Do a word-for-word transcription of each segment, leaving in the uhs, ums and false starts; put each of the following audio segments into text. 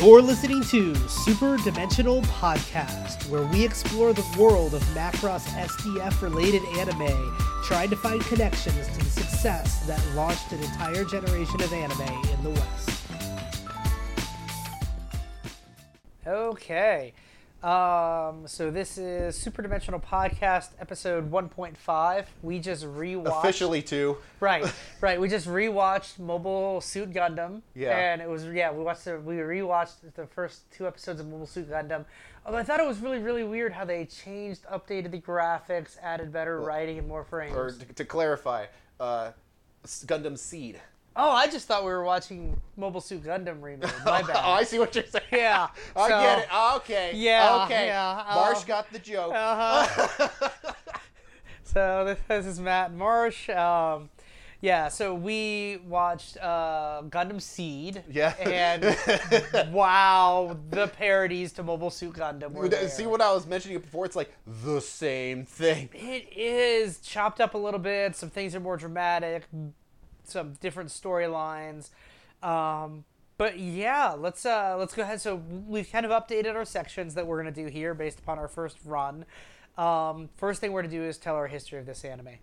You're listening to Super Dimensional Podcast, where we explore the world of Macross S D F-related anime, trying to find connections to the success that launched an entire generation of anime in the West. Okay, um, so this is Super Dimensional Podcast, episode one point five. We just rewatched... Officially two. Right, right. We just rewatched Mobile Suit Gundam. Yeah. And it was, yeah, we watched the, we rewatched the first two episodes of Mobile Suit Gundam. Although I thought it was really, really weird how they changed, updated the graphics, added better well, writing and more frames. Or to, to clarify, uh, Gundam Seed. Oh, I just thought we were watching Mobile Suit Gundam remake. My bad. Oh, I see what you're saying. Yeah. I so, get it. Okay. Yeah. Okay. Yeah, uh, Marsh got the joke. Uh-huh. So this, this is Matt and Marsh. Um, yeah, so we watched uh, Gundam Seed. Yeah. And wow, the parodies to Mobile Suit Gundam were there. See what I was mentioning before? It's like the same thing. It is chopped up a little bit. Some things are more dramatic. Some different storylines, um, but yeah, let's uh, let's go ahead. So we've kind of updated our sections that we're gonna do here based upon our first run. Um, first thing we're gonna do is tell our history of this anime.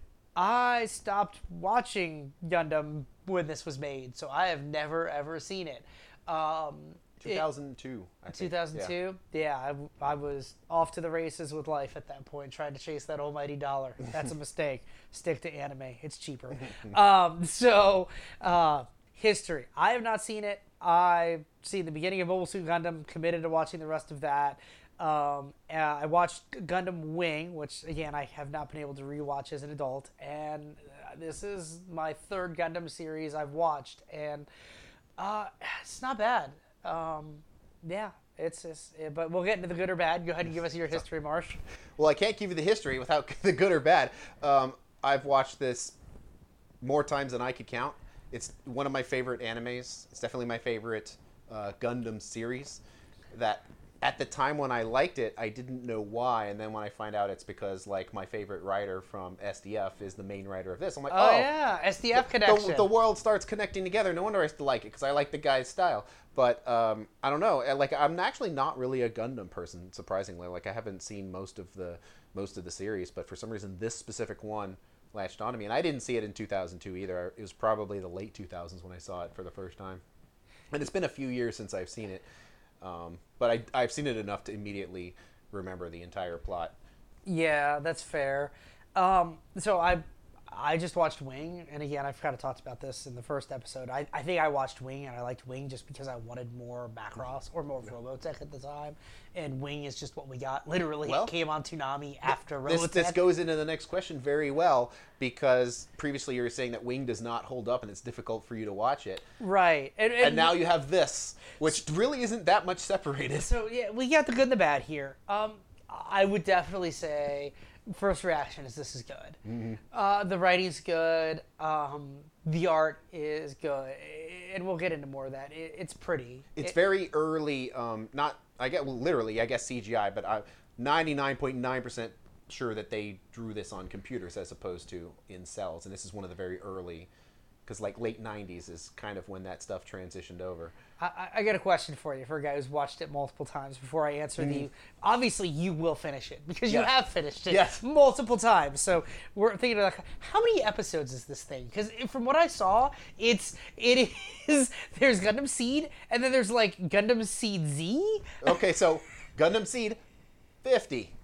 I stopped watching Gundam when this was made, so I have never ever seen it. Um, two thousand two. I think. two thousand two? Yeah, yeah I, I was off to the races with life at that point, trying to chase that almighty dollar. That's a mistake. Stick to anime. It's cheaper. um, so, uh, history. I have not seen it. I've seen the beginning of Mobile Suit Gundam, committed to watching the rest of that. Um, uh, I watched Gundam Wing, which, again, I have not been able to rewatch as an adult. And uh, this is my third Gundam series I've watched. And uh, it's not bad. Um, yeah, it's, it's it, but we'll get into the good or bad. Go ahead and give us your history, Marsh. Well, I can't give you the history without the good or bad. Um, I've watched this more times than I could count. It's one of my favorite animes. It's definitely my favorite uh, Gundam series. That at the time when I liked it, I didn't know why, and then when I find out it's because like my favorite writer from S D F is the main writer of this, I'm like, oh, oh yeah, S D F the, connection. The, the world starts connecting together. No wonder I still like it because I like the guy's style. But um, I don't know. Like I'm actually not really a Gundam person, surprisingly. Like I haven't seen most of the most of the series, but for some reason this specific one latched onto me, and I didn't see it in two thousand two either. It was probably the late two thousands when I saw it for the first time, and it's been a few years since I've seen it. Um, but I, I've seen it enough to immediately remember the entire plot. Yeah, that's fair. Um, so I I just watched Wing, and again, I've kind of talked about this in the first episode. I, I think I watched Wing, and I liked Wing just because I wanted more Macross or more Robotech at the time. And Wing is just what we got. Literally, well, it came on Toonami after Robotech. This, this goes into the next question very well, because previously you were saying that Wing does not hold up and it's difficult for you to watch it. Right. And, and, and now you have this, which really isn't that much separated. So, yeah, we got the good and the bad here. Um, I would definitely say... First reaction is this is good. Mm-hmm. Uh, the writing's good. Um, the art is good, and we'll get into more of that. It, it's pretty. It's it, very early. Um, not I get well, literally. I guess C G I, but I'm ninety-nine point nine percent sure that they drew this on computers as opposed to in cells. And this is one of the very early, because like late nineties is kind of when that stuff transitioned over. I, I got a question for you, for a guy who's watched it multiple times. Before I answer mm-hmm. the, obviously you will finish it because you yes. have finished it yes. multiple times. So we're thinking of like, how many episodes is this thing? Because from what I saw, it's it is there's Gundam Seed and then there's like Gundam Seed Z. Okay, so Gundam Seed, fifty.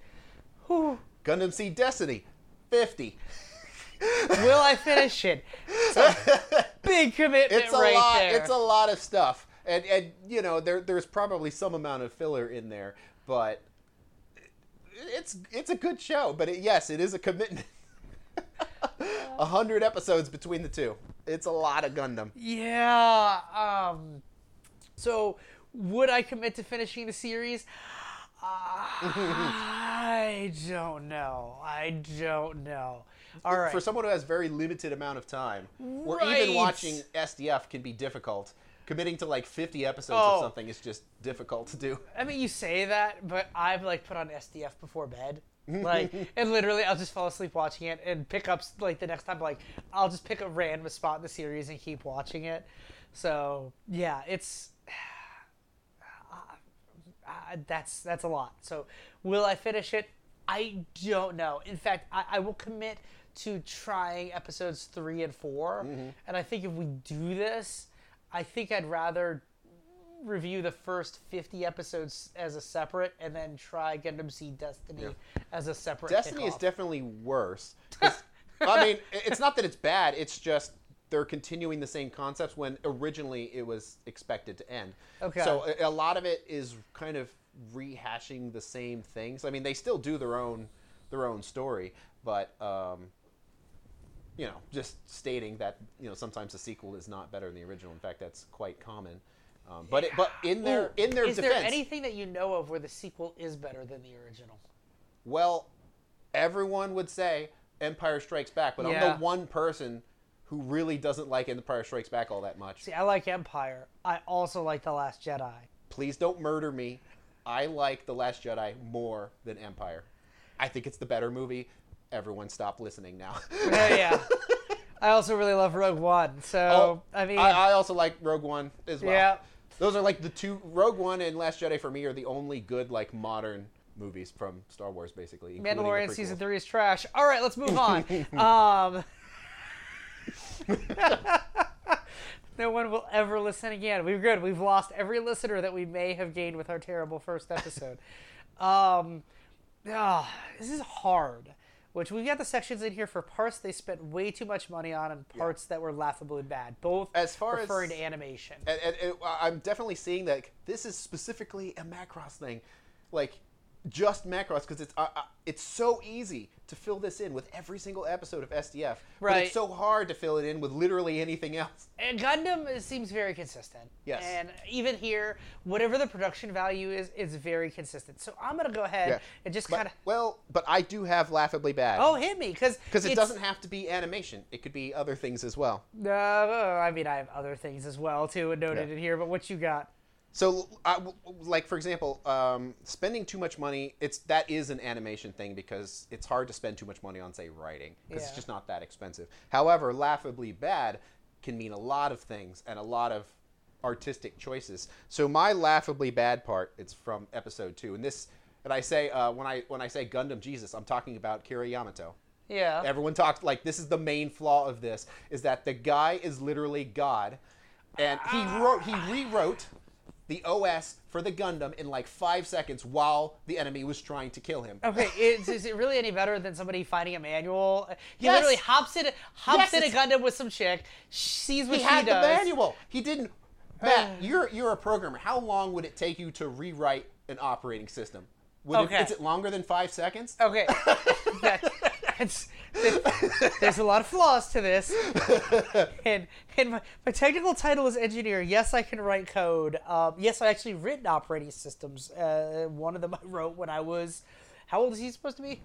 Gundam Seed Destiny, fifty. Will I finish it? It's a big commitment it's a right lot, there. It's a lot of stuff. And, and you know, there there's probably some amount of filler in there, but it's it's a good show. But it, yes, it is a commitment. A hundred episodes between the two. It's a lot of Gundam. Yeah. Um, so, would I commit to finishing the series? Uh, I don't know. I don't know. All right. For someone who has very limited amount of time, or right. even watching S D F can be difficult. Committing to like fifty episodes oh. of something is just difficult to do. I mean, you say that, but I've like put on S D F before bed. Like, and literally I'll just fall asleep watching it and pick up, like, the next time, like, I'll just pick a random spot in the series and keep watching it. So, yeah, it's... I, that's that's a lot. So will I finish it? I don't know. In fact, I, I will commit to trying episodes three and four. Mm-hmm. And I think if we do this, I think I'd rather review the first fifty episodes as a separate and then try Gundam Seed Destiny yeah. as a separate Destiny kickoff. is definitely worse. I mean, it's not that it's bad. It's just they're continuing the same concepts when originally it was expected to end. Okay. So a, a lot of it is kind of rehashing the same things. I mean, they still do their own their own story, but um, you know, just stating that, you know, sometimes the sequel is not better than the original. In fact, that's quite common. Um, but it, but in their Ooh, in their is defense, there anything that you know of where the sequel is better than the original? Well, everyone would say Empire Strikes Back, but Yeah. I'm the one person who really doesn't like Empire Strikes Back all that much. See, I like Empire. I also like The Last Jedi. Please don't murder me. I like The Last Jedi more than Empire. I think it's the better movie. Everyone stop listening now. Yeah, yeah. I also really love Rogue One. So, Oh, I mean... I, I also like Rogue One as well. Yeah. Those are like the two... Rogue One and Last Jedi for me are the only good, like, modern movies from Star Wars, basically. Mandalorian Season three is trash. All right, let's move on. um... No one will ever listen again. We're good. We've lost every listener that we may have gained with our terrible first episode. um, oh, this is hard. Which we've got the sections in here for parts they spent way too much money on and parts yeah. that were laughably bad. Both as far referring as, to animation. And, and, and I'm definitely seeing that this is specifically a Macross thing. Like, just Macross, because it's uh, uh, it's so easy to fill this in with every single episode of S D F. Right. But it's so hard to fill it in with literally anything else. And Gundam seems very consistent. Yes. And even here, whatever the production value is, it's very consistent. So I'm going to go ahead yeah. and just but, kind of... Well, but I do have Laughably Bad. Oh, hit me, because... Because it doesn't have to be animation. It could be other things as well. Uh, I mean, I have other things as well, too, and noted yeah. in here, but what you got? So, I, like, for example, um, spending too much money, it's that is an animation thing because it's hard to spend too much money on, say, writing because yeah. it's just not that expensive. However, Laughably Bad can mean a lot of things and a lot of artistic choices. So my Laughably Bad part, it's from episode two. And this, and I say, uh, when I when I say Gundam Jesus, I'm talking about Kira Yamato. Yeah. Everyone talks, like, this is the main flaw of this, is that the guy is literally God. And he wrote, he rewrote... the O S for the Gundam in like five seconds while the enemy was trying to kill him. Okay, is, is it really any better than somebody finding a manual? He yes. literally hops in, hops yes, in a Gundam with some chick, sees what he she had does. the manual. He didn't. Matt, you're you're a programmer. How long would it take you to rewrite an operating system? Would okay. it, is it longer than five seconds? Okay. that, that's, there's a lot of flaws to this. And, and my, my technical title is engineer. Yes, I can write code. Um, yes, I actually written operating systems. Uh, one of them I wrote when I was... How old is he supposed to be?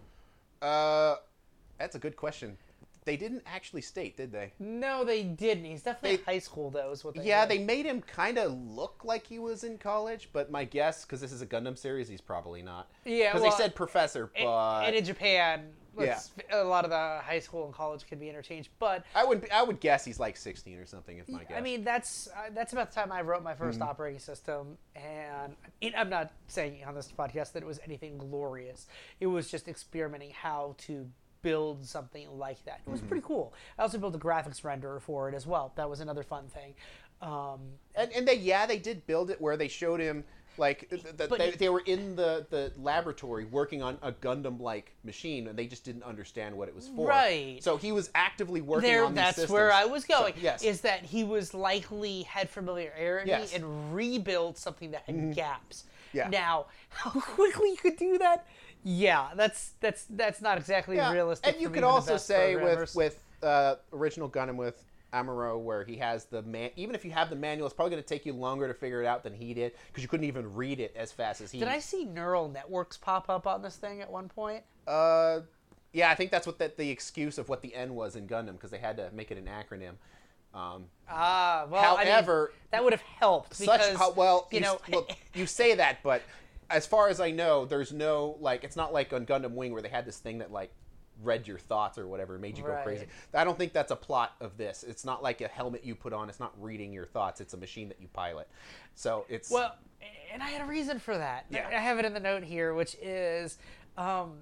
Uh, that's a good question. They didn't actually state, did they? No, they didn't. He's definitely they, in high school, though, is what they Yeah, did. they made him kind of look like he was in college, but my guess, because this is a Gundam series, he's probably not. Yeah, Because well, they said professor, but... And, and in Japan, yeah. a lot of the high school and college can be interchanged, but... I would I would guess he's like sixteen or something, if my guess. I mean, that's uh, that's about the time I wrote my first mm-hmm. operating system, and I mean, I'm not saying on this podcast that it was anything glorious. It was just experimenting how to build something like that. It was mm-hmm. pretty cool. I also built a graphics renderer for it as well. That was another fun thing. Um, and and they yeah they did build it where they showed him like th- th- they, it, they were in the, the laboratory working on a Gundam-like machine and they just didn't understand what it was for. Right. So he was actively working there, on these that's systems. where I was going. So, yes. Is that he was likely had familiarity yes. and rebuilt something that had mm-hmm. gaps. Yeah. Now, how quickly you could do that? Yeah, that's that's that's not exactly yeah. realistic. And you for could even also say with programmers. with uh, original Gundam with Amuro, where he has the man. Even if you have the manual, it's probably going to take you longer to figure it out than he did because you couldn't even read it as fast as he. Did I see neural networks pop up on this thing at one point? Uh, yeah, I think that's what the, the excuse of what the N was in Gundam because they had to make it an acronym. Um, ah, well, however, I mean, that would have helped because such how, well, you, you know, well, you say that, but as far as I know, there's no like it's not like on Gundam Wing where they had this thing that like read your thoughts or whatever, made you go right. crazy. I don't think that's a plot of this. It's not like a helmet you put on. It's not reading your thoughts. It's a machine that you pilot. So it's well, and I had a reason for that. Yeah. I have it in the note here, which is um,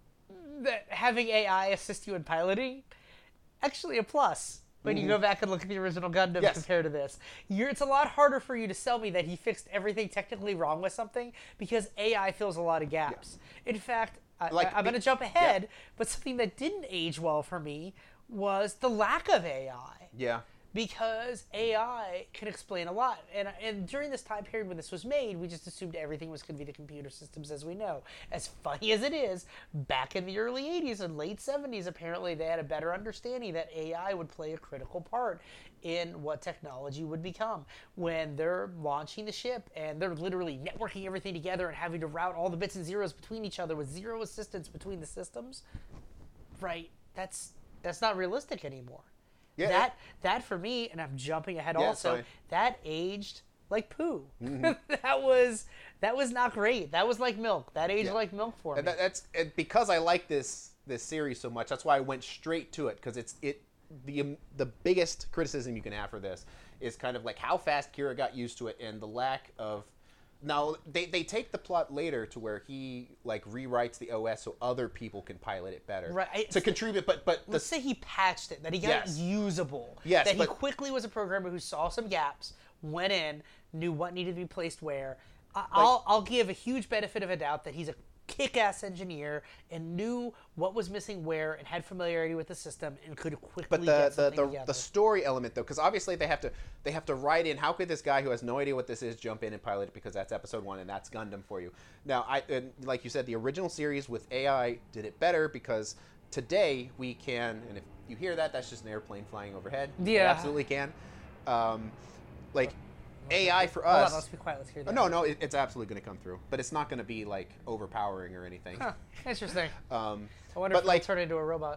that having A I assist you in piloting actually a plus. When you go back and look at the original Gundam Yes. compared to this, You're, it's a lot harder for you to sell me that he fixed everything technically wrong with something because A I fills a lot of gaps. In fact, I, Like I, I'm the- going to jump ahead, but something that didn't age well for me was the lack of A I. Yeah. Because A I can explain a lot. And, and during this time period when this was made, we just assumed everything was going to be the computer systems as we know. As funny as it is, back in the early eighties and late seventies, apparently they had a better understanding that A I would play a critical part in what technology would become. When they're launching the ship and they're literally networking everything together and having to route all the bits and zeros between each other with zero assistance between the systems, right, that's that's not realistic anymore. Yeah, that it- that for me, and I'm jumping ahead Yeah, it's also, fine. that aged like poo. Mm-hmm. that was that was not great. That was like milk. That aged Yeah. like milk for me. And that, that's and because I like this this series so much. That's why I went straight to it because it's it the um, the biggest criticism you can have for this is kind of like how fast Kira got used to it and the lack of. Now they, they take the plot later to where he like rewrites the O S so other people can pilot it better Right. to contribute. But but the Let's say he patched it, that he got Yes. it usable. Yes, that he but- quickly was a programmer who saw some gaps, went in, knew what needed to be placed where. I, I'll I'll give a huge benefit of a doubt that he's a kick-ass engineer and knew what was missing where and had familiarity with the system and could quickly But the get the, something the, together. the story element though, because obviously they have to they have to write in how could this guy who has no idea what this is jump in and pilot it because that's episode one and that's Gundam for you. Now I and like you said, the original series with A I did it better because today we can, and if you hear that, that's just an airplane flying overhead. We Yeah. absolutely can. Um, like A I for Hold us. on, let's be quiet. Let's hear Oh, that. no, no, it, it's absolutely going to come through, but it's not going to be like overpowering or anything. Huh, interesting. Um, I wonder but if like- it'll turn into a robot.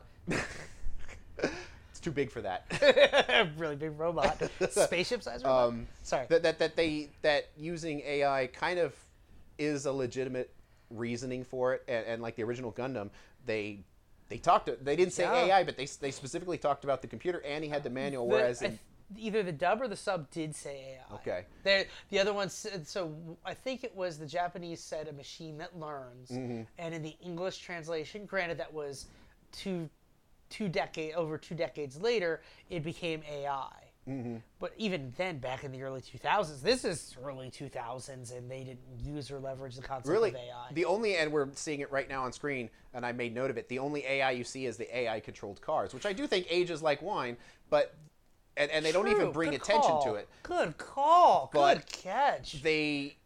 it's too big for that. Really big robot. Spaceship-sized robot? Um, Sorry. that, that that they that using A I kind of is a legitimate reasoning for it, and, and like the original Gundam, they they talked. They didn't say Yeah. A I, but they they specifically talked about the computer, and he had the manual. The- whereas I in, th- either the dub or the sub did say A I. Okay. There, the other one said, so I think it was the Japanese said a machine that learns, Mm-hmm. and in the English translation, granted that was two, two decade over two decades later, it became A I. Mm-hmm. But even then, back in the early two thousands, this is early two thousands, and they didn't use or leverage the concept really, of A I. the only and we're seeing it right now on screen, and I made note of it. The only A I you see is the A I controlled cars, which I do think ages like wine, but. And, and they don't even True, bring good attention call. to it. Good call. But Good catch. They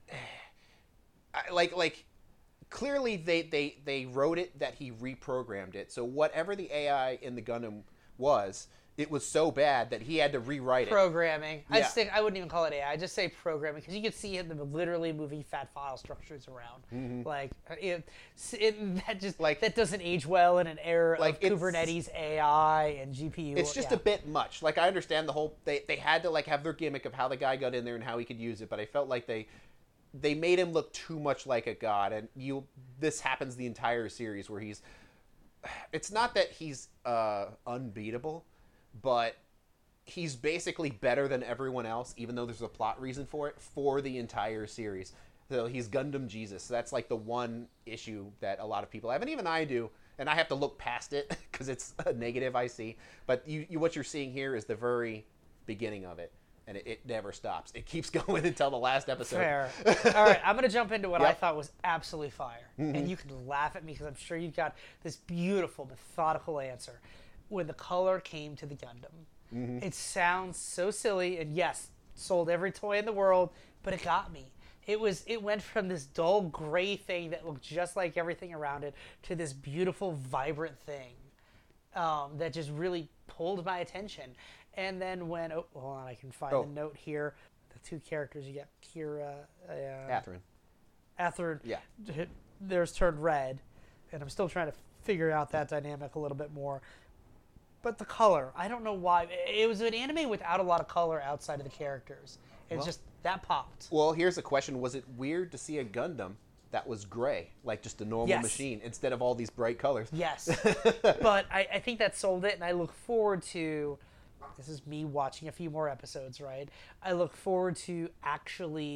I- like like clearly they, they they wrote it that he reprogrammed it. So whatever the A I in the Gundam was, it was so bad that he had to rewrite it. Programming. I Yeah. just think I wouldn't even call it A I. I just say programming because you could see him literally moving fat file structures around. Like it, it, that just Like- that doesn't age well in an era Like, of it's- Kubernetes A I and G P U. It's just yeah. a bit much. Like I understand the whole they they had to like have their gimmick of how the guy got in there and how he could use it, but I felt like they they made him look too much like a god, and you this happens the entire series where he's it's not that he's uh unbeatable, but he's basically better than everyone else, even though there's a plot reason for it, for the entire series. So he's Gundam Jesus. So that's like the one issue that a lot of people have, and even I do, and I have to look past it because it's a negative I see. But you, you, what you're seeing here is the very beginning of it, and it, it never stops. It keeps going until the last episode. Fair. All right, I'm going to jump into what I Yep. thought was absolutely fire. And you can laugh at me because I'm sure you've got this beautiful, methodical answer. When the color came to the Gundam, it sounds so silly, and yes, sold every toy in the world, but it got me. It was. It went from this dull gray thing that looked just like everything around it to this beautiful, vibrant thing um, that just really pulled my attention. And then when, oh, hold on, I can find Oh. the note here. The two characters, you got Kira, uh, Catherine. Atherin, Yeah. hit- theirs turned red, and I'm still trying to figure out that dynamic a little bit more. But the color, I don't know why. It was an anime without a lot of color outside of the characters. It's Well- just, that popped. Well, here's a question: was it weird to see a Gundam that was gray, like just a normal Yes. machine, instead of all these bright colors? Yes. But I, I think that sold it, and I look forward to, this is me watching a few more episodes, right? I look forward to actually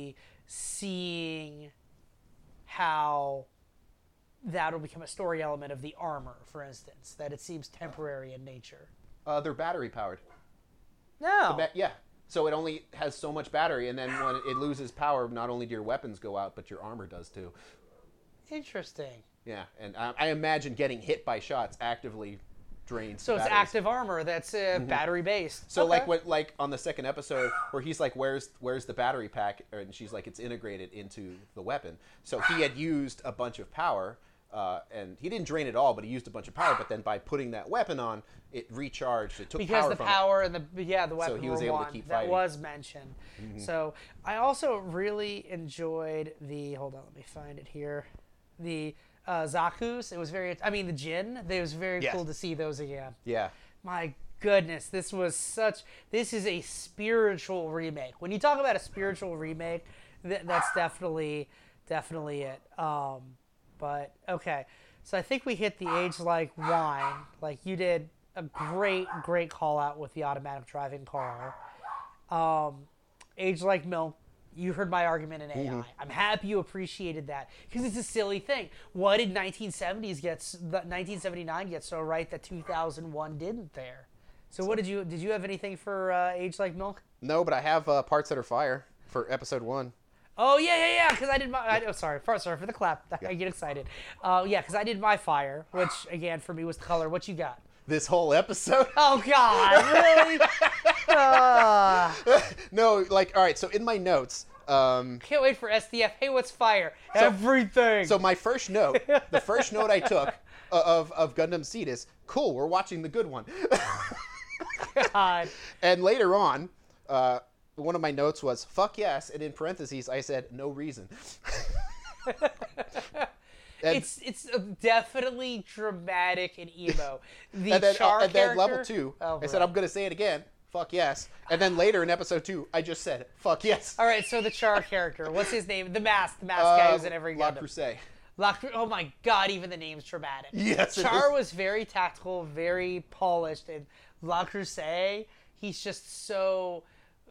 seeing how that'll become a story element of the armor, for instance, that it seems temporary in nature. Uh, they're battery powered. No. The ba- yeah. So it only has so much battery, and then when it loses power, not only do your weapons go out, but your armor does too. Interesting. Yeah, and I, I imagine getting hit by shots actively drains. So it's batteries. active armor that's uh, mm-hmm. battery based. So okay. like what like on the second episode where he's like, "Where's where's the battery pack?" and she's like, "It's integrated into the weapon." So he had used a bunch of power. Uh, and he didn't drain it all, but he used a bunch of power. But then by putting that weapon on, it recharged. It took because power the from power it. and the yeah the weapon so he was were able one. to keep that fighting. was mentioned. Mm-hmm. So I also really enjoyed the hold on, let me find it here. The uh, Zaku's. It was very. I mean the Jin. It was very yes. cool to see those again. Yeah. My goodness, this was such. This is a spiritual remake. When you talk about a spiritual remake, th- that's definitely definitely it. Um, but okay. So I think we hit the age like wine. Like you did a great, great call out with the automatic driving car. Um, age like milk. You heard my argument in A I. Mm-hmm. I'm happy you appreciated that because it's a silly thing. What did nineteen seventies get? nineteen seventy-nine get so right that two thousand one didn't there? So, so what did you did you have anything for uh, age like milk? No, but I have uh, parts that are fire for episode one. Oh yeah, yeah, yeah. Because I did my. I, oh, sorry, for, sorry for the clap. I yeah. get excited. Uh, yeah, because I did my fire, which again for me was the color. What you got? This whole episode. Oh God, really? uh... No, like all right. So in my notes. Um, Can't wait for S D F. Hey, what's fire? So, Everything. So my first note, the first note I took of of Gundam Seed is cool. We're watching the good one. God. And later on. Uh, One of my notes was "fuck yes," and in parentheses I said "no reason." and, it's it's definitely dramatic and emo. The and then, Char uh, and then character, level two, oh, I said I'm gonna say it again. Fuck yes. And then later in episode two, I just said fuck yes. All right, so the Char character, what's his name? The mask, the mask uh, guy who's in every La Gundam. Crusade. La Cru- oh my God, even the name's dramatic. Yes. Char was very tactical, very polished, and La Crusade, he's just so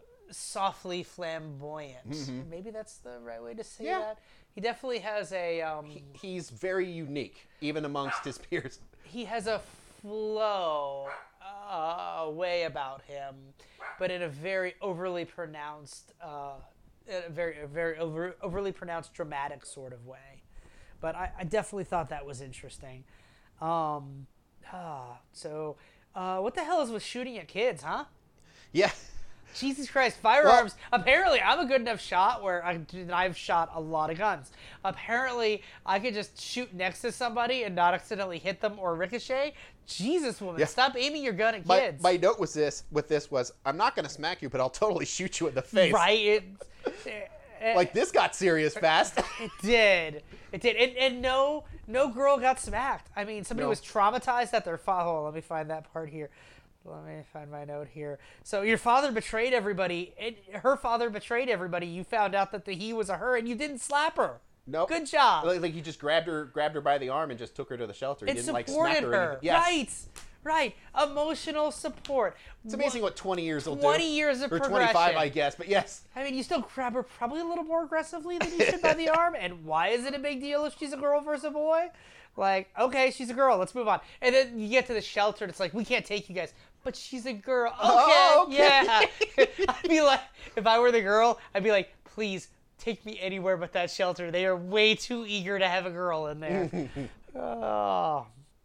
softly flamboyant. Mm-hmm. Maybe that's the right way to say yeah. that. He definitely has a. Um, he, he's very unique, even amongst his peers. He has a flow uh, way about him, but in a very overly pronounced, uh, in a very, a very over, overly pronounced dramatic sort of way. But I, I definitely thought that was interesting. Um, ah, so, uh, what the hell is with shooting at kids, huh? Yeah. Jesus Christ, firearms. Well, apparently, I'm a good enough shot where I, I've shot a lot of guns. Apparently, I could just shoot next to somebody and not accidentally hit them or ricochet. Jesus, woman, yeah. stop aiming your gun at my, kids. My note was this, with this was, I'm not going to smack you, but I'll totally shoot you in the face. Right? It, it, like, this got serious fast. It did. It did. And, and no no girl got smacked. I mean, somebody no. was traumatized at their father. Hold on, let me find that part here. Let me find my note here. So your father betrayed everybody. It, her father betrayed everybody. You found out that the he was a her, and you didn't slap her. Nope. Good job. Like, like he just grabbed her, grabbed her by the arm, and just took her to the shelter. He it didn't supported like smack her. her. Or yes. Right. Right. Emotional support. It's amazing what, what twenty years will do. twenty years of or progression. twenty-five, I guess. But yes. I mean, you still grab her probably a little more aggressively than you should by the arm. And why is it a big deal if she's a girl versus a boy? Like, okay, she's a girl. Let's move on. And then you get to the shelter, and it's like, we can't take you guys. But she's a girl. Okay, oh, okay. Yeah. I'd be like, if I were the girl, I'd be like, please take me anywhere but that shelter. They are way too eager to have a girl in there. oh.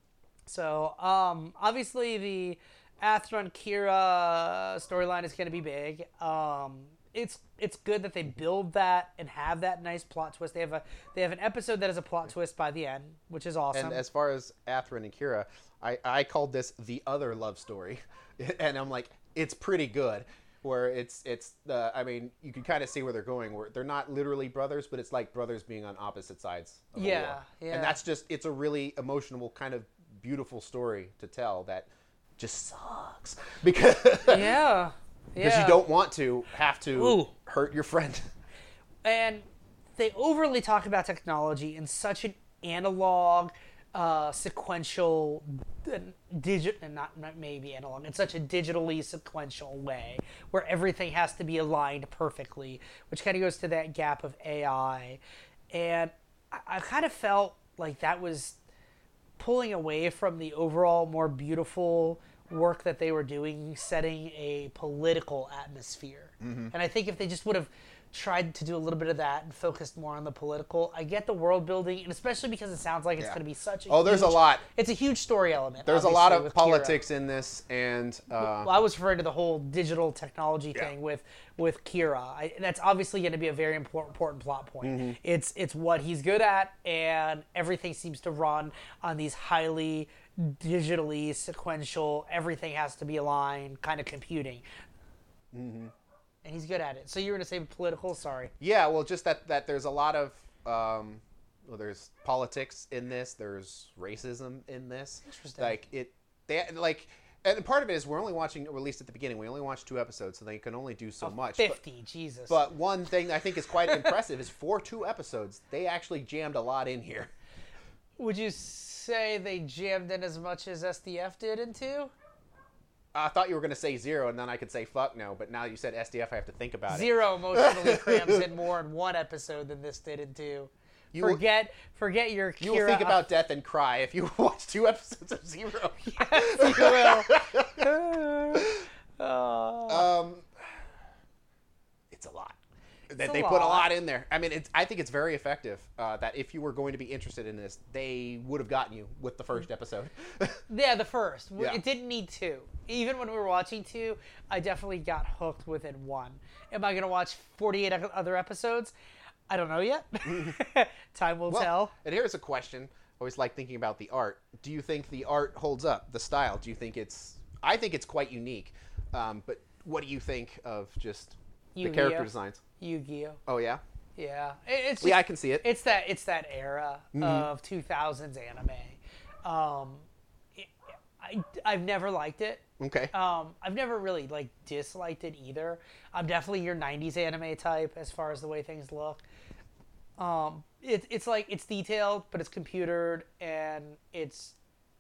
So, um, obviously the Atheron Kira storyline is going to be big. Um, it's it's good that they build that and have that nice plot twist. They have a they have an episode that has a plot twist by the end, which is awesome. And as far as Atheron and Kira, I, I called this the other love story, and I'm like, it's pretty good. Where it's it's the I mean you can kind of see where they're going. Where they're not literally brothers, but it's like brothers being on opposite sides of a yeah, war. Yeah, and that's just it's a really emotional kind of beautiful story to tell that just sucks because yeah. Because yeah. you don't want to have to Ooh. hurt your friend. And they overly talk about technology in such an analog, uh, sequential, digit, and not, not maybe analog, in such a digitally sequential way where everything has to be aligned perfectly, which kind of goes to that gap of A I. And I, I kind of felt like that was pulling away from the overall more beautiful work that they were doing, setting a political atmosphere. Mm-hmm. And I think if they just would have tried to do a little bit of that and focused more on the political, I get the world building, and especially because it sounds like it's yeah. going to be such a oh, there's huge, a lot. It's a huge story element. There's a lot of politics Kira. in this, and uh, well, I was referring to the whole digital technology yeah. thing with with Kira. I, that's obviously going to be a very important, important plot point. Mm-hmm. It's it's what he's good at, and everything seems to run on these highly digitally sequential. Everything has to be aligned, kind of computing. Mm-hmm. And he's good at it. So you were going to say political? Sorry. Yeah, well, just that, that there's a lot of, um, well, there's politics in this. There's racism in this. Interesting. Like, it, they, like, and part of it is we're only watching, at least at the beginning, we only watched two episodes, so they can only do so oh, much. fifty, but, Jesus. But one thing I think is quite impressive is for two episodes, they actually jammed a lot in here. Would you say they jammed in as much as S D F did in two? I thought you were going to say zero, and then I could say fuck no, but now you said S D F, I have to think about zero it. Zero emotionally crams in more in one episode than this did in two. You forget will, forget your Kira. You will think about death and cry if you watch two episodes of Zero. Yes, you will. uh, um, it's a lot. They, a they lot. put a lot in there. I mean, it's, I think it's very effective uh, that if you were going to be interested in this, they would have gotten you with the first episode. Yeah, the first. Yeah. It didn't need two. Even when we were watching two, I definitely got hooked within one. Am I going to watch forty-eight other episodes? I don't know yet. Time will well, tell. And here's a question. I always like thinking about the art. Do you think the art holds up? The style? Do you think it's... I think it's quite unique. Um, but what do you think of just Yu-Gi-Oh. the character designs? Yu-Gi-Oh. Oh, yeah? Yeah. It, it's just, yeah, I can see it. It's that it's that era mm-hmm. of two thousands anime. Um, it, I, I've never liked it. Okay. Um, I've never really like disliked it either. I'm definitely your nineties anime type as far as the way things look. Um, it, it's like it's detailed, but it's computered, and it's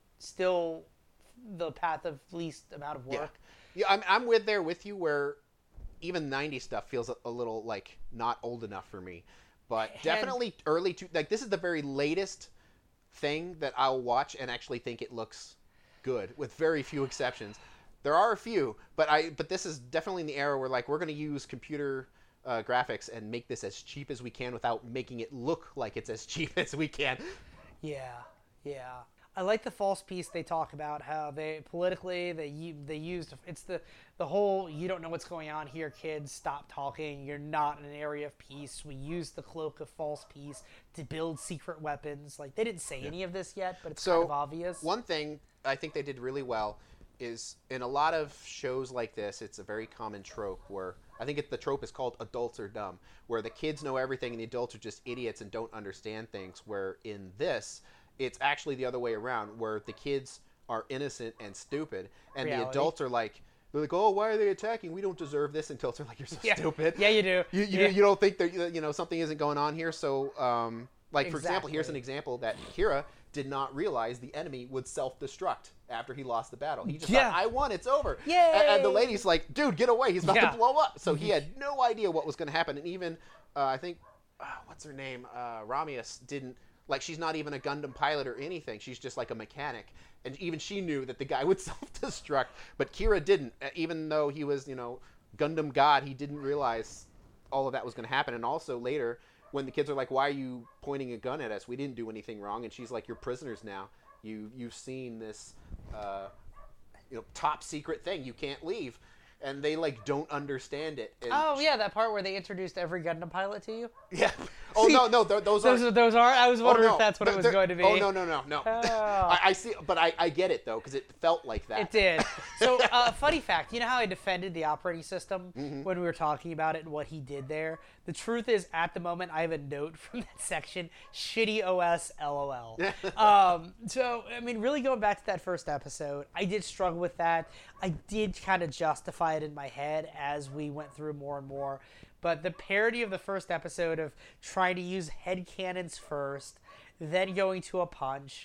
still the path of least amount of work. Yeah, yeah I'm I'm with there with you where even nineties stuff feels a, a little like not old enough for me, but and, definitely early to like this is the very latest thing that I'll watch and actually think it looks good, with very few exceptions. There are a few, but I but this is definitely in the era where like we're going to use computer uh, graphics and make this as cheap as we can without making it look like it's as cheap as we can. Yeah, yeah. I like the false piece they talk about how they politically they they used it's the the whole you don't know what's going on here, kids, stop talking, you're not in an area of peace. We use the cloak of false peace to build secret weapons. Like they didn't say yeah. any of this yet, but it's so, kind of obvious. One thing I think they did really well is in a lot of shows like this, it's a very common trope where I think it, the trope is called adults are dumb, where the kids know everything and the adults are just idiots and don't understand things, where in this it's actually the other way around, where the kids are innocent and stupid, and Reality. the adults are like, they're like, oh, why are they attacking? We don't deserve this. Until they're like, you're so yeah. stupid. Yeah, you do. You you, yeah. you don't think that you know something isn't going on here. So, um, like for exactly. example, here's an example that Kira did not realize the enemy would self-destruct after he lost the battle. He just yeah. thought, I won, it's over. Yay! And, and the lady's like, dude, get away. He's about yeah. to blow up. So he had no idea what was going to happen. And even, uh, I think, uh, what's her name? Uh, Ramius didn't. Like, she's not even a Gundam pilot or anything. She's just like a mechanic. And even she knew that the guy would self-destruct. But Kira didn't. Even though he was, you know, Gundam God, he didn't realize all of that was going to happen. And also later, when the kids are like, why are you pointing a gun at us? We didn't do anything wrong. And she's like, you're prisoners now. You, you've seen this, uh, you know, top secret thing. You can't leave. And they, like, don't understand it. And oh, yeah, that part where they introduced every Gundam pilot to you? Yeah. Oh, no, no, th- those are... Those, those are? I was wondering oh, no. if that's what they're, it was going to be. Oh, no, no, no, no. Oh. I, I see, but I, I get it, though, because it felt like that. It did. So, uh, funny fact, you know how I defended the operating system mm-hmm. when we were talking about it and what he did there? The truth is, at the moment, I have a note from that section, shitty O S, LOL. um, so, I mean, really going back to that first episode, I did struggle with that. I did kind of justify it in my head as we went through more and more. But the parody of the first episode of trying to use headcanons first, then going to a punch,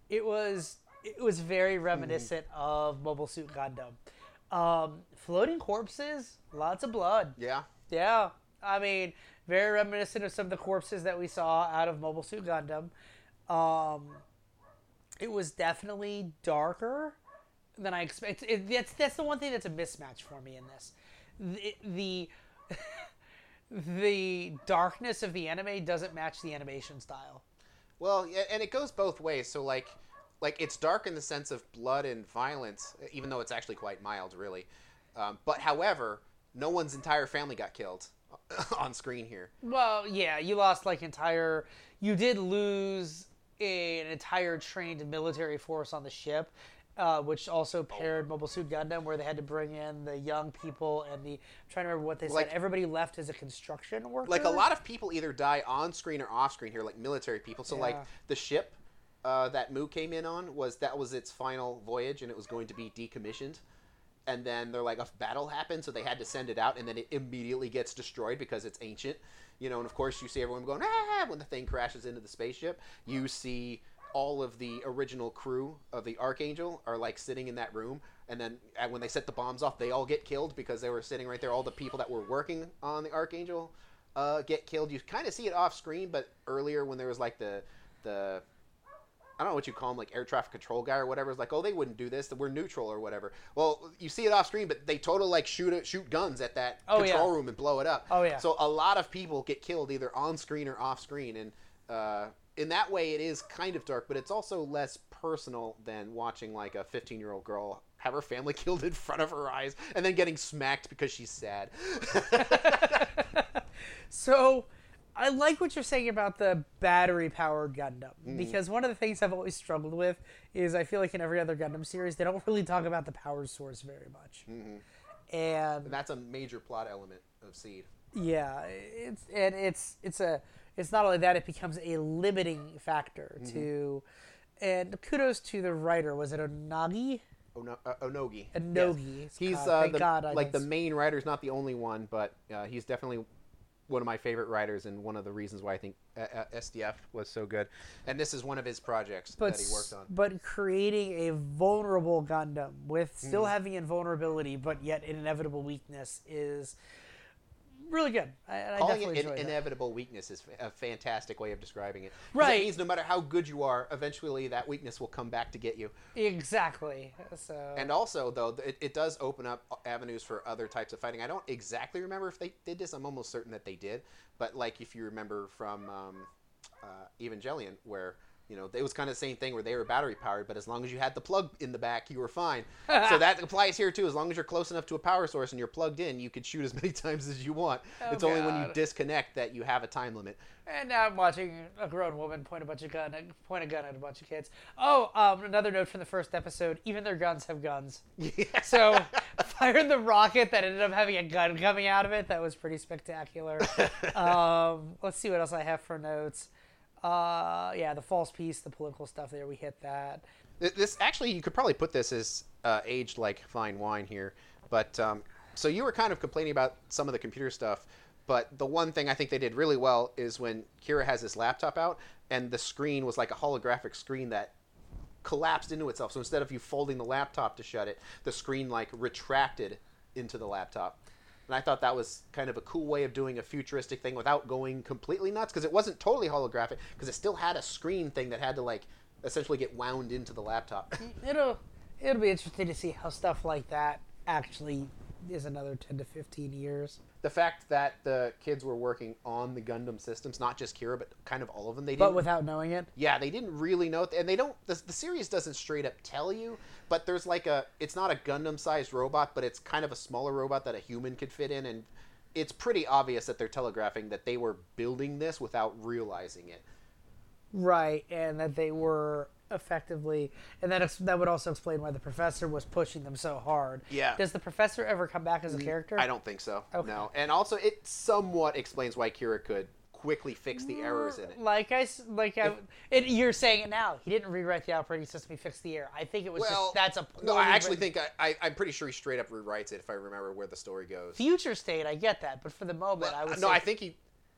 It was it was very reminiscent mm. of Mobile Suit Gundam. Um, floating corpses, lots of blood. Yeah. Yeah. I mean, very reminiscent of some of the corpses that we saw out of Mobile Suit Gundam. Um, it was definitely darker than I expected. It, that's that's the one thing that's a mismatch for me in this. The the, the darkness of the anime doesn't match the animation style. Well, yeah, and it goes both ways. So like, like it's dark in the sense of blood and violence, even though it's actually quite mild, really. Um, but however, no one's entire family got killed on screen here. Well, yeah, you lost like entire. You did lose an entire trained military force on the ship, uh, which also paired oh. Mobile Suit Gundam, where they had to bring in the young people and the. I'm trying to remember what they like, said. Everybody left as a construction worker. Like a lot of people either die on screen or off screen here, like military people. So yeah. like the ship uh, that Mu came in on was that was its final voyage, and it was going to be decommissioned. And then they're like, a battle happened, so they had to send it out, and then it immediately gets destroyed because it's ancient. You know, and of course you see everyone going, ah, when the thing crashes into the spaceship. You see all of the original crew of the Archangel are like sitting in that room, and then when they set the bombs off, they all get killed because they were sitting right there. All the people that were working on the Archangel uh, get killed. You kind of see it off screen, but earlier when there was like the the... I don't know what you call him, like air traffic control guy or whatever. It's like, oh, they wouldn't do this. We're neutral or whatever. Well, you see it off screen, but they totally like shoot shoot guns at that oh, control yeah. room and blow it up. Oh yeah. So a lot of people get killed either on screen or off screen, and uh, in that way, it is kind of dark, but it's also less personal than watching like a fifteen-year-old girl have her family killed in front of her eyes and then getting smacked because she's sad. So. I like what you're saying about the battery-powered Gundam, mm. because one of the things I've always struggled with is I feel like in every other Gundam series, they don't really talk about the power source very much. Mm-hmm. And, and that's a major plot element of Seed. Yeah, it's and it's it's a it's not only that, it becomes a limiting factor mm-hmm. to, and kudos to the writer. Was it Onagi? Ono, uh, Onogi. Onogi. Yes. He's God, uh, thank the, God I like the main writer. Is not the only one, but uh, he's definitely one of my favorite writers, and one of the reasons why I think uh, S D F was so good. And this is one of his projects but, that he worked on. But creating a vulnerable Gundam with still mm. having invulnerability, but yet an inevitable weakness is really good. I, and Calling I definitely it an enjoy that. inevitable weakness is a fantastic way of describing it. Right. It means no matter how good you are, eventually that weakness will come back to get you. Exactly. So. And also, though, it, it does open up avenues for other types of fighting. I don't exactly remember if they did this. I'm almost certain that they did. But like if you remember from um, uh, Evangelion, where... You know, it was kind of the same thing where they were battery powered, but as long as you had the plug in the back, you were fine. So that applies here too. As long as you're close enough to a power source and you're plugged in, you could shoot as many times as you want. Oh, it's God. only when you disconnect that you have a time limit. And now I'm watching a grown woman point a bunch of gun, point a gun at a bunch of kids. Oh, um, another note from the first episode: even their guns have guns. Yeah. So, firing the rocket that ended up having a gun coming out of it, that was pretty spectacular. um, let's see what else I have for notes. Uh, yeah, the false piece, the political stuff there, we hit that. This actually, you could probably put this as uh, aged like fine wine here. But um, so you were kind of complaining about some of the computer stuff, but the one thing I think they did really well is when Kira has this laptop out and the screen was like a holographic screen that collapsed into itself. So instead of you folding the laptop to shut it, the screen like retracted into the laptop. And I thought that was kind of a cool way of doing a futuristic thing without going completely nuts, because it wasn't totally holographic, because it still had a screen thing that had to like essentially get wound into the laptop. It'll it'll be interesting to see how stuff like that actually is another ten to fifteen years. The fact that the kids were working on the Gundam systems, not just Kira, but kind of all of them, they didn't. But without knowing it? Yeah, they didn't really know, and they don't. The, the series doesn't straight up tell you, but there's like a. It's not a Gundam-sized robot, but it's kind of a smaller robot that a human could fit in, and it's pretty obvious that they're telegraphing that they were building this without realizing it. Right, and that they were effectively, and that ex- that would also explain why the professor was pushing them so hard. Yeah. Does the professor ever come back as a character? I don't think so. Okay. No, and also it somewhat explains why Kira could quickly fix the errors in it. Like I like I, it, you're saying it now. He didn't rewrite the operating system. He fixed the error. I think it was well, just that's a. No, I actually think I, I I'm pretty sure he straight up rewrites it if I remember where the story goes. Future state, I get that, but for the moment, well, I was. No, I think he.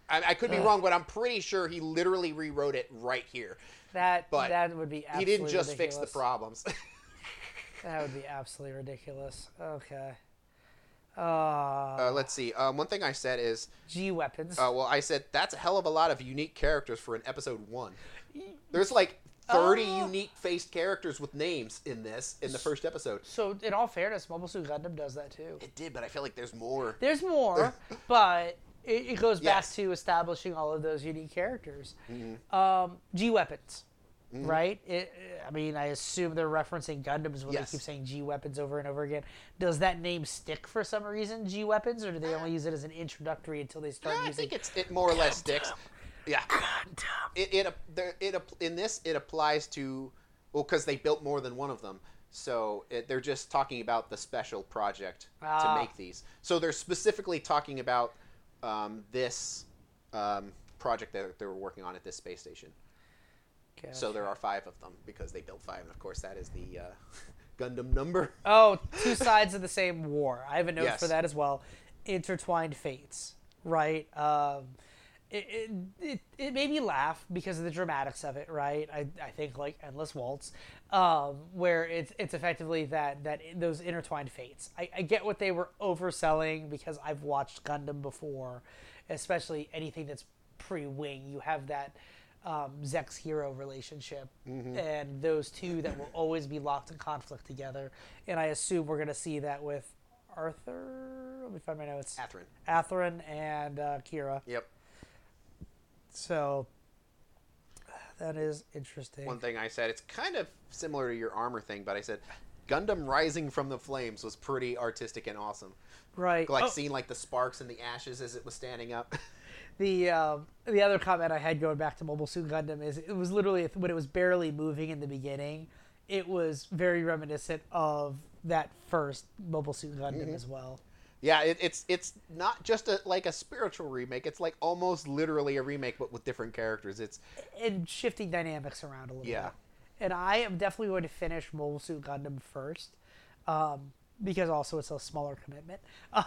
I, I could be wrong, but I'm pretty sure he literally rewrote it right here. That But that would be absolutely he didn't just ridiculous. fix the problems. That would be absolutely ridiculous. Okay. Uh, uh, let's see. Um, one thing I said is, G weapons. uh, well, I said that's a hell of a lot of unique characters for an episode one. There's like thirty Uh, unique faced characters with names in this in the first episode. So, in all fairness, Mobile Suit Gundam does that too. It did, but I feel like there's more. There's more, but it, it goes back Yes. to establishing all of those unique characters. Mm-hmm. Um, G weapons, right? It, I mean, I assume they're referencing Gundams when Yes. they keep saying G weapons over and over again. Does that name stick for some reason, G weapons, or do they only use it as an introductory until they start Yeah, I using? think it's it more or less sticks. Yeah. Gundam. It it there it ap- in this it applies to well because they built more than one of them. So it, they're just talking about the special project Ah. to make these. So they're specifically talking about um, this um, project that they were working on at this space station. So there are five of them because they built five, and of course that is the uh, Gundam number. Oh, two sides of the same war. I have a note Yes. for that as well. Intertwined fates, right? Um, it, it, it, it made me laugh because of the dramatics of it, right? I, I think like Endless Waltz, um, where it's it's effectively that that those intertwined fates. I, I get what they were overselling because I've watched Gundam before, especially anything that's pre-Wing. You have that um, Zex Hero relationship, and those two that will always be locked in conflict together. And I assume we're going to see that with Arthur. Let me find my notes. Athrun. Athrun and uh, Kira. Yep. So that is interesting. One thing I said, it's kind of similar to your armor thing, but I said Gundam Rising from the Flames was pretty artistic and awesome. Right. Like Oh, seeing like the sparks and the ashes as it was standing up. the um, the other comment I had going back to Mobile Suit Gundam is it was literally when it was barely moving in the beginning, it was very reminiscent of that first Mobile Suit Gundam Mm-hmm. as well. Yeah, it, it's it's not just a like a spiritual remake. It's like almost literally a remake, but with different characters. It's And shifting dynamics around a little Yeah. bit. And I am definitely going to finish Mobile Suit Gundam first, um, because also it's a smaller commitment.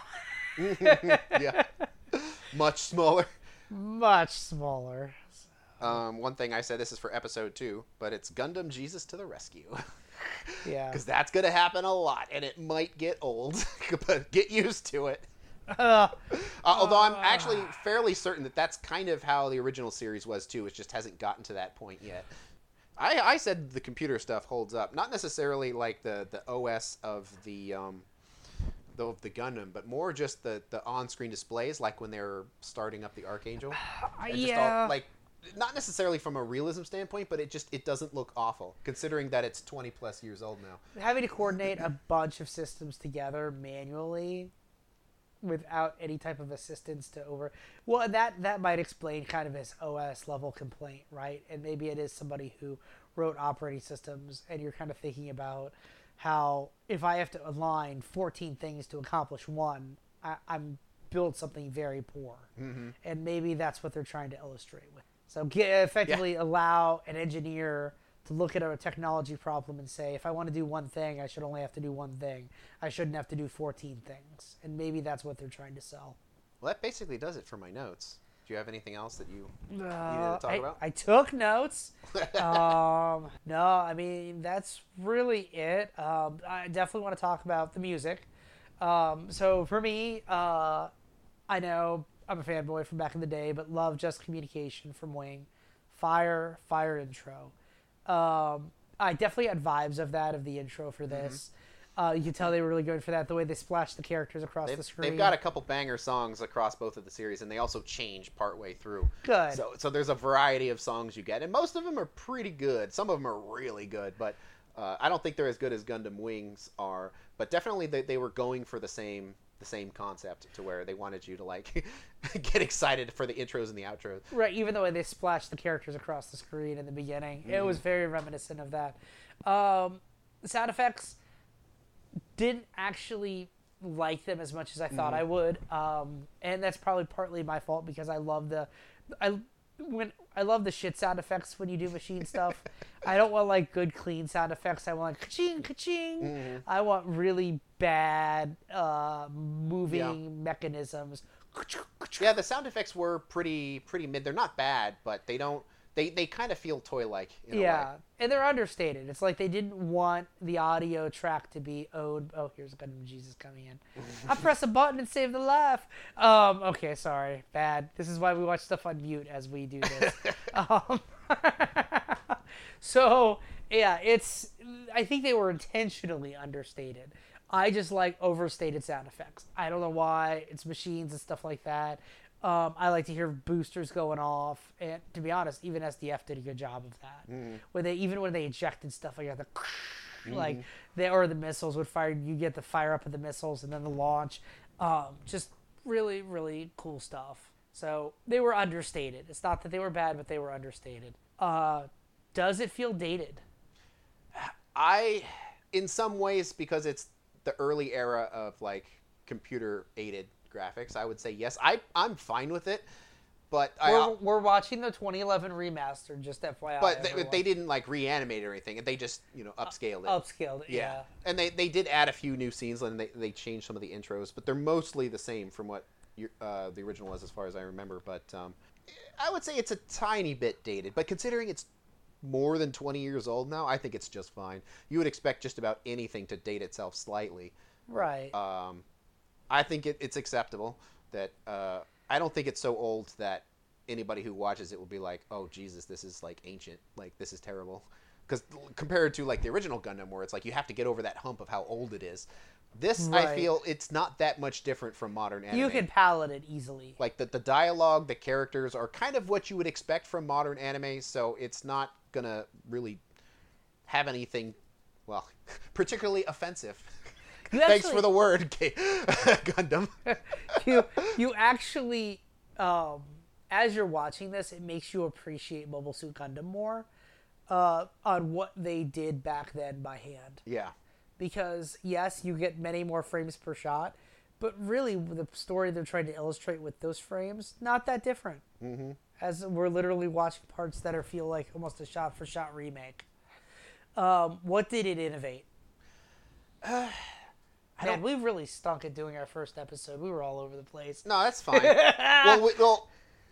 yeah, much smaller. Much smaller. Um, one thing I said, this is for episode two, but it's Gundam Jesus to the rescue. Yeah. Because that's going to happen a lot, and it might get old, but get used to it. Uh, Uh, although I'm actually fairly certain that that's kind of how the original series was too. It just hasn't gotten to that point yet. I, I said the computer stuff holds up, not necessarily like the, the O S of the um, the, of the Gundam, but more just the, the on-screen displays, like when they're starting up the Archangel. And just yeah. all, like not necessarily from a realism standpoint, but it just it doesn't look awful considering that it's twenty plus years old now. Having to coordinate a bunch of systems together manually without any type of assistance to over well that that might explain kind of his O S level complaint, right? And maybe it is somebody who wrote operating systems and you're kind of thinking about how if I have to align fourteen things to accomplish one, I, I'm build something very poor. Mm-hmm. And maybe that's what they're trying to illustrate with. So get, effectively yeah. allow an engineer to look at a technology problem and say, if I want to do one thing, I should only have to do one thing. I shouldn't have to do fourteen things. And maybe that's what they're trying to sell. Well, that basically does it for my notes. Do you have anything else that you uh, needed to talk I, about? I took notes. um, no, I mean, that's really it. Um, I definitely want to talk about the music. Um, so for me, uh, I know I'm a fanboy from back in the day, but love Just Communication from Wing. Fire, fire intro. Um, I definitely had vibes of that, of the intro for this. Mm-hmm. Uh, you can tell they were really going for that, the way they splashed the characters across they've, the screen. They've got a couple banger songs across both of the series, and they also change partway through. Good. So, so there's a variety of songs you get, and most of them are pretty good. Some of them are really good, but uh, I don't think they're as good as Gundam Wings are. But definitely they, they were going for the same the same concept to where they wanted you to like get excited for the intros and the outros. Right, even the way they splashed the characters across the screen in the beginning. Mm. It was very reminiscent of that. Um, the sound effects, didn't actually like them as much as I thought mm. I would. Um, and that's probably partly my fault because I love the... I when I love the shit sound effects when you do machine stuff. I don't want like good clean sound effects. I want like ka-ching, ka-ching. Mm-hmm. I want really bad uh, moving yeah. mechanisms Yeah, the sound effects were pretty pretty mid. They're not bad, but they don't. They, they kind of feel toy-like in a Yeah, way. and they're understated. It's like they didn't want the audio track to be owed. Oh, here's Gundam Jesus coming in. I press a button and save the life. Um, okay, sorry, bad. This is why we watch stuff on mute as we do this. um, so yeah, it's. I think they were intentionally understated. I just like overstated sound effects. I don't know why. It's machines and stuff like that. Um, I like to hear boosters going off, and to be honest, even S D F did a good job of that. Mm. When they even when they ejected stuff like that, the mm-hmm. like they or the missiles would fire. You get the fire up of the missiles and then the launch. Um, just really really cool stuff. So they were understated. It's not that they were bad, but they were understated. Uh, does it feel dated? I, in some ways, because it's the early era of like computer aided graphics, I would say yes. I I'm fine with it, but we're, I, we're watching the twenty eleven remaster. Just F Y I. But they, they didn't like reanimate or anything. They just you know upscaled it. Upscaled it. Yeah. yeah. And they, they did add a few new scenes and they they changed some of the intros, but they're mostly the same from what uh, the original was as far as I remember. But um, I would say it's a tiny bit dated. But considering it's more than twenty years old now, I think it's just fine. You would expect just about anything to date itself slightly. Right. Um. I think it, it's acceptable. That uh, I don't think it's so old that anybody who watches it will be like, "Oh Jesus, this is like ancient. Like this is terrible." Because compared to like the original Gundam, where it's like you have to get over that hump of how old it is, this right. I feel it's not that much different from modern anime. You can palate it easily. Like the the dialogue, the characters are kind of what you would expect from modern anime, so it's not gonna really have anything, well, particularly offensive. Actually, thanks for the word, Gundam. you you actually, um, as you're watching this, it makes you appreciate Mobile Suit Gundam more uh, on what they did back then by hand. Yeah. Because, yes, you get many more frames per shot, but really the story they're trying to illustrate with those frames, not that different. Mm-hmm. As we're literally watching parts that are feel like almost a shot-for-shot remake. Um, what did it innovate? Uh, Man, we really stunk at doing our first episode. We were all over the place. No, that's fine. well, we, well,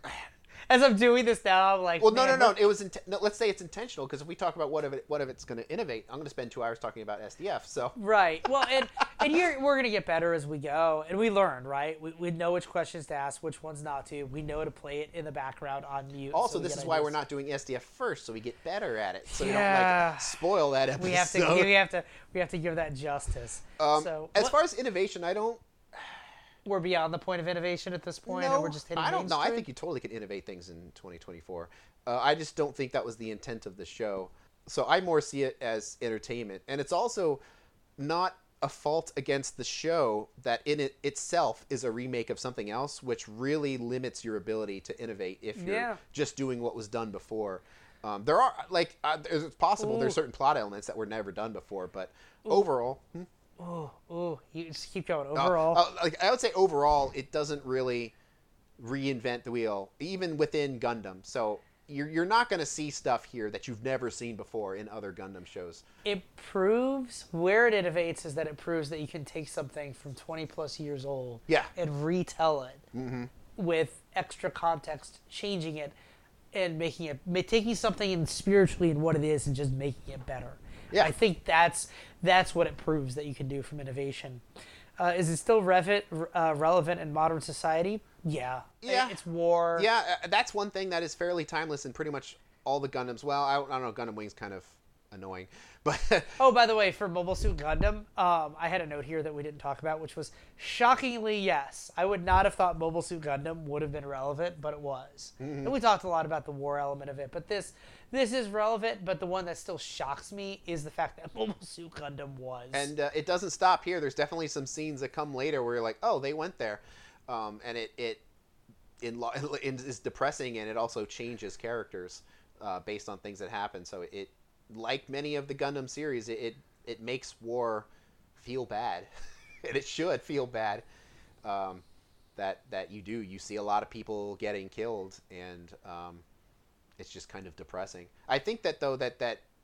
as I'm doing this now, I'm like, well, no, no, no. It was. Int- no, let's say it's intentional because if we talk about what of it, what of it's going to innovate, I'm going to spend two hours talking about S D F. So right. Well, and and you're, we're going to get better as we go, and we learn. Right. We we know which questions to ask, which ones not to. We know to play it in the background on mute. Also, so this is ideas. why we're not doing S D F first, so we get better at it. So yeah. we don't like spoil that episode. We have to. We have to. We have to give that justice. Um, so as what, far as innovation, I don't. We're beyond the point of innovation at this point, no, and we're just hitting I don't know. I mainstream? think you totally could innovate things in twenty twenty-four. Uh, I just don't think that was the intent of the show. So I more see it as entertainment, and it's also not a fault against the show that in it itself is a remake of something else, which really limits your ability to innovate if you're yeah. just doing what was done before. Um, there are like uh, it's possible Ooh. there's certain plot elements that were never done before, but Ooh. overall. Hmm? Oh, oh! You just keep going. Overall, uh, uh, like I would say, overall, it doesn't really reinvent the wheel, even within Gundam. So you're you're not going to see stuff here that you've never seen before in other Gundam shows. It proves where it innovates is that it proves that you can take something from twenty plus years old, yeah. and retell it mm-hmm. with extra context, changing it, and making it taking something in spiritually in what it is and just making it better. Yeah. I think that's that's what it proves that you can do from innovation. Uh, is it still rev- uh, relevant in modern society? Yeah. Yeah. It's war. Yeah, uh, that's one thing that is fairly timeless in pretty much all the Gundams. Well, I, I don't know, Gundam Wing's kind of annoying. But oh, by the way, for Mobile Suit Gundam, um, I had a note here that we didn't talk about, which was shockingly, yes. I would not have thought Mobile Suit Gundam would have been relevant, but it was. Mm-hmm. And we talked a lot about the war element of it, but this this is relevant, but the one that still shocks me is the fact that Mobile Suit Gundam was. And uh, it doesn't stop here. There's definitely some scenes that come later where you're like, oh, they went there. Um, and it, it in, in, is depressing, and it also changes characters uh, based on things that happen. So it, like many of the Gundam series, it, it, it makes war feel bad. And it should feel bad. Um, that that you do. You see a lot of people getting killed, and um, it's just kind of depressing. I think that, though, that, that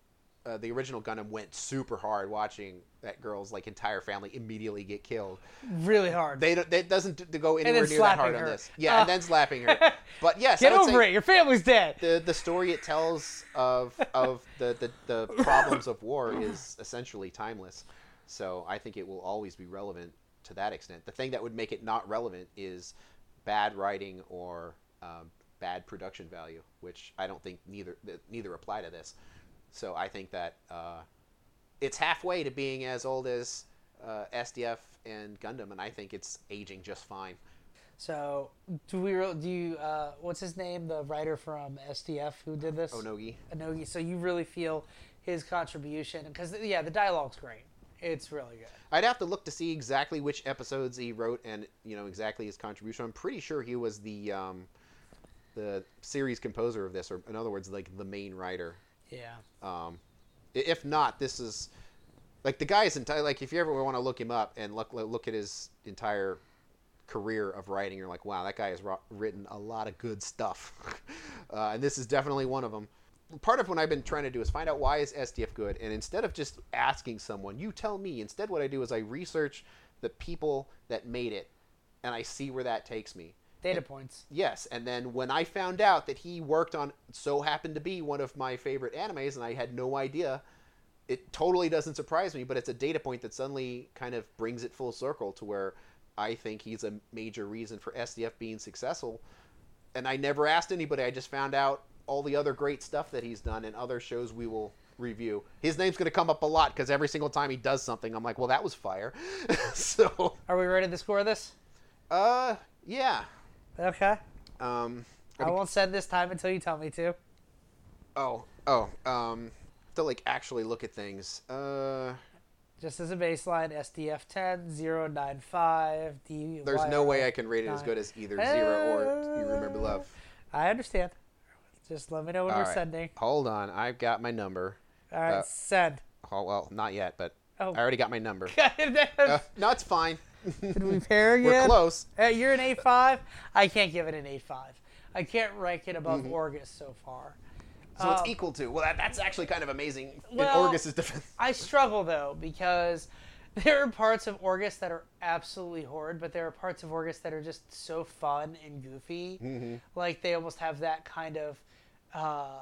uh, the original Gundam went super hard watching that girl's like entire family immediately get killed. Really hard. They don't. It doesn't d- go anywhere near that slapping hard her. on this. Yeah, Uh, and then slapping her. But yes, Get I would over say it. Your family's dead. the the story it tells of of the, the the problems of war is essentially timeless. So I think it will always be relevant to that extent. The thing that would make it not relevant is bad writing or um, bad production value, which I don't think neither neither apply to this. So I think that uh, it's halfway to being as old as uh, S D F and Gundam, and I think it's aging just fine. So, do we? re- Do you? Uh, what's his name? The writer from S D F who did this? Onogi. Onogi. So you really feel his contribution? Because yeah, the dialogue's great. It's really good. I'd have to look to see exactly which episodes he wrote and you know exactly his contribution. I'm pretty sure he was the um, the series composer of this, or in other words, like the main writer. Yeah. Um, i- if not, this is like the guy's entire. Like if you ever want to look him up and look look at his entire career of writing, you're like, wow, that guy has ro- written a lot of good stuff, uh, and this is definitely one of them. Part of what I've been trying to do is find out why is S D F good, and instead of just asking someone, you tell me. Instead, what I do is I research the people that made it, and I see where that takes me. Data And- points. Yes, and then when I found out that he worked on, so happened to be one of my favorite animes, and I had no idea, it totally doesn't surprise me, but it's a data point that suddenly kind of brings it full circle to where I think he's a major reason for S D F being successful. And I never asked anybody, I just found out all the other great stuff that he's done and other shows we will review. His name's going to come up a lot because every single time he does something, I'm like, well, that was fire. So, Are we ready to score this? uh, yeah. Okay. Um, I won't send this time until you tell me to. oh, oh, um, to like actually look at things. Uh, Just as a baseline, S D F ten, zero nine five, D. there's no way I can rate it as good as either Zero or You Remember Love. I understand. Just let me know when All we're right. sending. Hold on, I've got my number. All right, Uh, send. Oh, well, not yet, but Oh. I already got my number. Did Uh, no, it's fine. we pair again? We're close. Uh, you're an eight five. I can't give it an eight five. I can't rank it above Mm-hmm. Orgus so far. So Uh, it's equal to. Well, that, that's actually kind of amazing Well, in Orgus's defense. I struggle though because there are parts of Orgus that are absolutely horrid, but there are parts of Orgus that are just so fun and goofy. Mm-hmm. Like they almost have that kind of uh,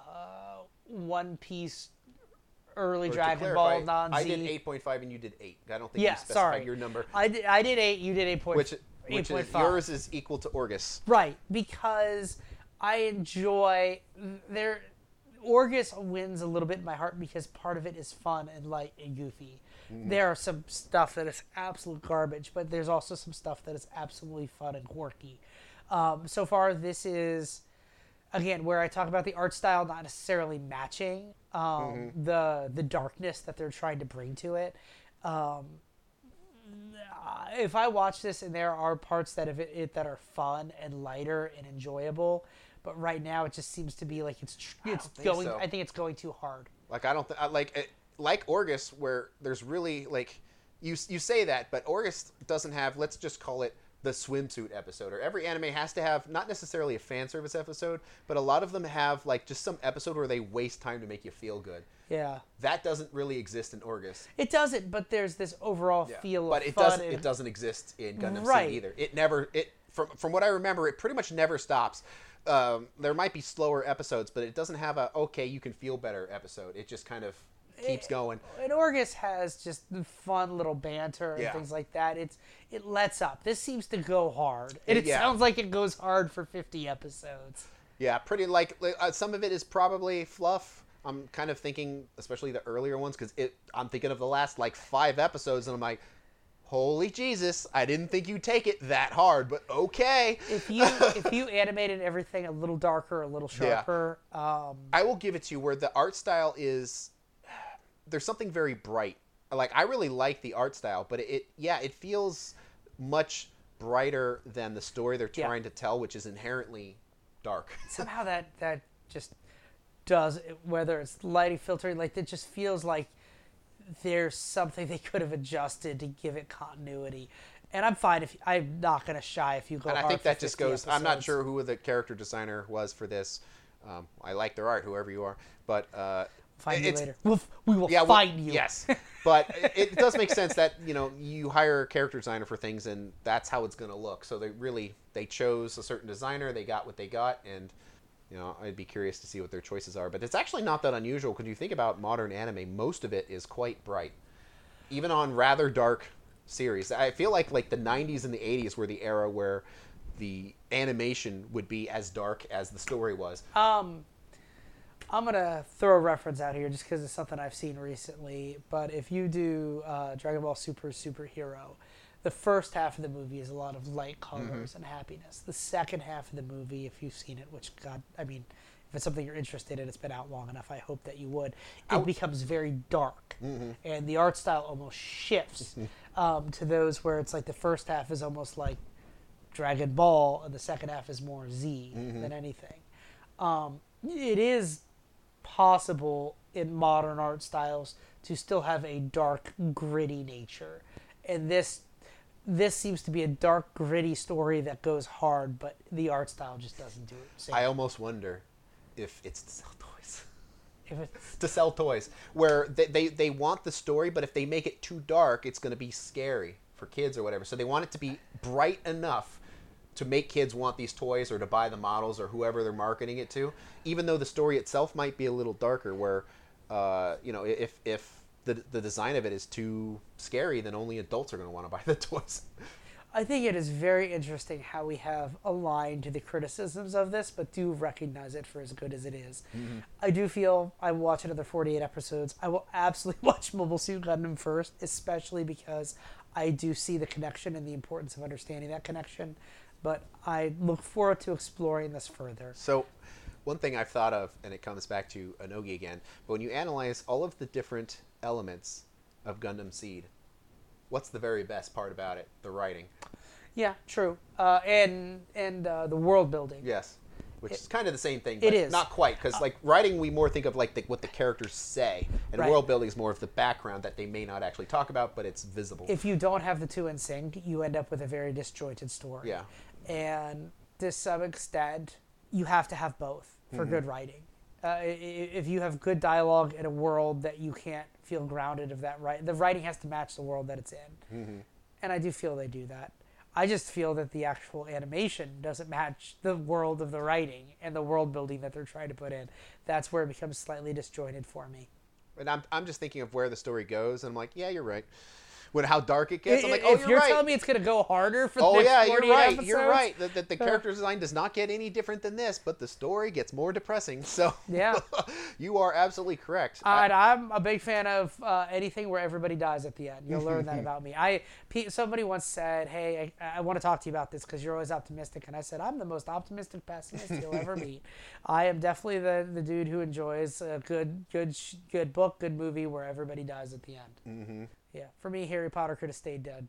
One Piece early Or to Dragon Ball clarify, non-Z. I did eight point five and you did eight. I don't think Yeah, you specified sorry. your number. I did, I did eight. You did eight point. Which, which eight is, point five. yours is equal to Orgus. Right, because I enjoy their Orgus wins a little bit in my heart because part of it is fun and light and goofy. Mm-hmm. There are some stuff that is absolute garbage, but there's also some stuff that is absolutely fun and quirky. Um, so far, this is again where I talk about the art style not necessarily matching um, Mm-hmm. the the darkness that they're trying to bring to it. Um, if I watch this and there are parts that of it, it that are fun and lighter and enjoyable, but right now it just seems to be like it's tr- it's think going. so. I think it's going too hard. Like I don't th- I, like it, like Orgus, where there's really like you you say that, but Orgus doesn't have. Let's just call it the swimsuit episode. Or every anime has to have not necessarily a fan service episode, but a lot of them have like just some episode where they waste time to make you feel good. Yeah, That doesn't really exist in Orgus. it doesn't. But there's this overall feel but of it fun. doesn't. and- It doesn't exist in Gundam Right. Seed either. It never. It from from what I remember, it pretty much never stops. Um, there might be slower episodes, but it doesn't have a okay, you can feel better episode. It just kind of keeps It- going. And Orgus has just fun little banter and Yeah. things like that. It's it lets up. This seems to go hard, and it Yeah. sounds like it goes hard for fifty episodes. Yeah, pretty like like, uh, some of it is probably fluff. I'm kind of thinking, especially the earlier ones, because it. I'm thinking of the last like five episodes, and I'm like, holy Jesus! I didn't think you'd take it that hard, but okay. If you if you animated everything a little darker, a little Yeah. sharper, um, I will give it to you where the art style is. There's something very bright. Like I really like the art style, but it yeah it feels much brighter than the story they're Yeah. trying to tell, which is inherently dark. somehow that that just does whether it's lighting filtering, like it just feels like there's something they could have adjusted to give it continuity. And I'm fine if I'm not gonna shy if you go. And I hard think for that just fifty goes. I'm not episodes. sure who the character designer was for this. Um, I like their art, whoever you are, but uh, Find you It's- later. We'll, we will Yeah, well, find you. Yes, but it, it does make sense that you know you hire a character designer for things, and that's how it's going to look. So they really they chose a certain designer, they got what they got, and you know I'd be curious to see what their choices are. But it's actually not that unusual because you think about modern anime, most of it is quite bright, even on rather dark series. I feel like like the nineties and the eighties were the era where the animation would be as dark as the story was. Um, I'm gonna throw a reference out here just because it's something I've seen recently. But if you do uh, Dragon Ball Super Superhero, the first half of the movie is a lot of light colors Mm-hmm. and happiness. The second half of the movie, if you've seen it, which God, I mean, if it's something you're interested in, it's been out long enough. I hope that you would. It Ouch. becomes very dark, Mm-hmm. and the art style almost shifts um, to those where it's like the first half is almost like Dragon Ball, and the second half is more Z Mm-hmm. than anything. Um, it is possible in modern art styles to still have a dark, gritty nature, and this this seems to be a dark, gritty story that goes hard, but the art style just doesn't do it. Same. I almost wonder if it's to sell toys. If it's, To sell toys, where they, they, they want the story, but if they make it too dark, it's going to be scary for kids or whatever. So they want it to be bright enough to make kids want these toys or to buy the models or whoever they're marketing it to, even though the story itself might be a little darker, where, uh, you know, if, if the, the design of it is too scary, then only adults are going to want to buy the toys. I think it is very interesting how we have aligned to the criticisms of this, but do recognize it for as good as it is. Mm-hmm. I do feel I will watch another forty-eight episodes. I will absolutely watch Mobile Suit Gundam first, especially because I do see the connection and the importance of understanding that connection. But I look forward to exploring this further. So, one thing I've thought of, and it comes back to Anogi again, but when you analyze all of the different elements of Gundam Seed, what's the very best part about it? The writing. Yeah, true. Uh, and and uh, the world building. Yes. Which It- is kind of the same thing, it but is. not quite. Because, like, writing, we more think of, like, the, what the characters say. And Right. world building is more of the background that they may not actually talk about, but it's visible. If you don't have the two in sync, you end up with a very disjointed story. Yeah. And to some extent, you have to have both for Mm-hmm. good writing. Uh, i- i- if you have good dialogue in a world that you can't feel grounded of that right, the writing has to match the world that it's in. Mm-hmm. And I do feel they do that. I just feel that the actual animation doesn't match the world of the writing and the world building that they're trying to put in. That's where it becomes slightly disjointed for me. And I'm, I'm just thinking of where the story goes, and I'm like, yeah, you're right. When how dark it gets, I'm like, if oh, you're, you're right. telling me it's going to go harder for the Oh next yeah, you're forty-eight right. episodes, You're right. The, the, the Uh, character design does not get any different than this, but the story gets more depressing. So Yeah. you are absolutely correct. I- And I'm a big fan of uh, anything where everybody dies at the end. You'll learn that about me. I Pe- somebody once said, "Hey, I, I want to talk to you about this because you're always optimistic." And I said, "I'm the most optimistic pessimist you'll ever meet. I am definitely the, the dude who enjoys a good good sh- good book, good movie where everybody dies at the end." Mhm. Yeah, for me, Harry Potter could have stayed dead.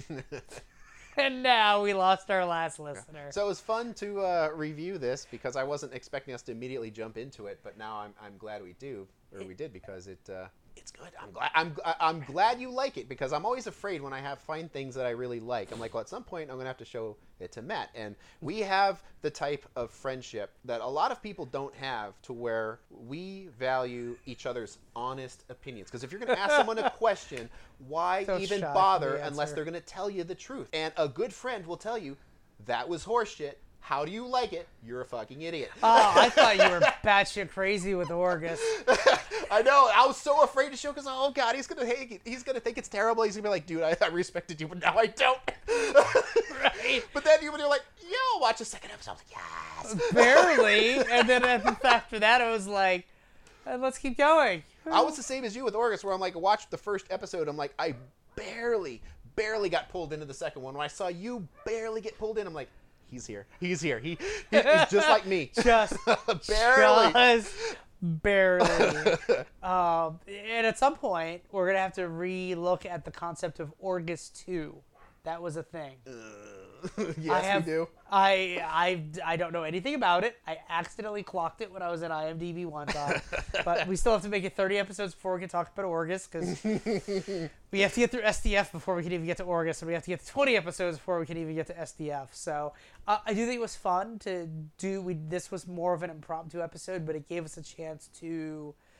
And now we lost our last listener. So it was fun to uh, review this because I wasn't expecting us to immediately jump into it, but now I'm, I'm glad we do, or we did, because it uh, it's good. I'm glad I'm I'm glad you like it, because I'm always afraid when I have find things that I really like. I'm like, well, at some point I'm gonna have to show it to Matt, and we have the type of friendship that a lot of people don't have, to where we value each other's honest opinions. Because if you're gonna ask someone a question, why So even shy for bother the unless answer. they're gonna tell you the truth? And a good friend will tell you, that was horseshit. How do you like it? You're a fucking idiot. Oh, I thought you were batshit crazy with Orgus. I know. I was so afraid to show, because oh god, he's gonna hate it. He's gonna think it's terrible. He's gonna be like, dude, I, I respected you, but now I don't. Right. But then you, when you're like, yeah, I'll watch the second episode. I was like, yes. Barely. And then after that, I was like, uh, let's keep going. I was the same as you with Orgus, where I'm like, I watched the first episode. I'm like, I barely, barely got pulled into the second one. When I saw you barely get pulled in, I'm like, he's here. He's here. He, he he's just like me. Just barely. Just barely. um, and at some point, we're going to have to re-look at the concept of Orgus two. That was a thing. yes, I have, we do. I, I, I don't know anything about it. I accidentally clocked it when I was in IMDb one time. But we still have to make it thirty episodes before we can talk about Orgus, because we have to get through S D F before we can even get to Orgus, and we have to get to twenty episodes before we can even get to S D F. So uh, I do think it was fun to do. We This was more of an impromptu episode, but it gave us a chance to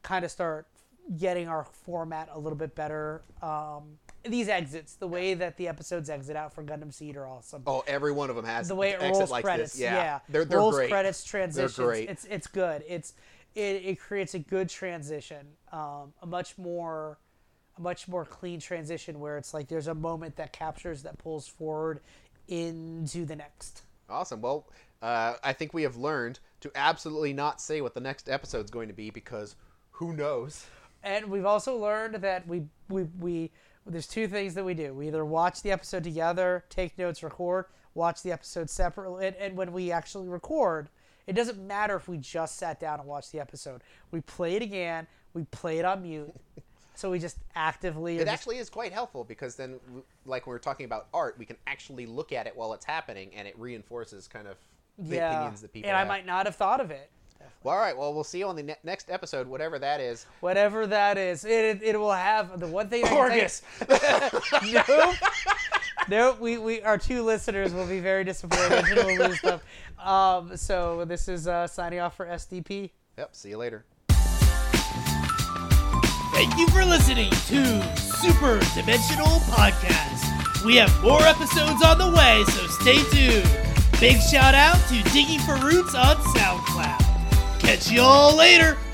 kind of start getting our format a little bit better. Um, these exits, the way that the episodes exit out for Gundam Seed are awesome. Oh, every one of them has the way it exit rolls like credits. This. Yeah, yeah. they're they're rolls great. credits, transitions. They're great. It's it's good. It's it, it creates a good transition, um, a much more a much more clean transition where it's like there's a moment that captures that pulls forward into the next. Awesome. Well, uh, I think we have learned to absolutely not say what the next episode's going to be because who knows. And we've also learned that we we we there's two things that we do. We either watch the episode together, take notes, record, watch the episode separately, and, and when we actually record, it doesn't matter if we just sat down and watched the episode. We play it again. We play it on mute. So we just actively... It actually is quite helpful because then, like when we're talking about art, we can actually look at it while it's happening, and it reinforces kind of the yeah. opinions that people and have. I might not have thought of it. Well, all right. Well, we'll see you on the ne- next episode, whatever that is. Whatever that is. It it, it will have... The one thing I Orgus! can tell you... Nope. Nope. We, we, our two listeners will be very disappointed and we'll lose them. Um, so this is uh, signing off for S D P. Yep. See you later. Thank you for listening to Super Dimensional Podcast. We have more episodes on the way, so stay tuned. Big shout out to Digging for Roots on SoundCloud. Catch y'all later.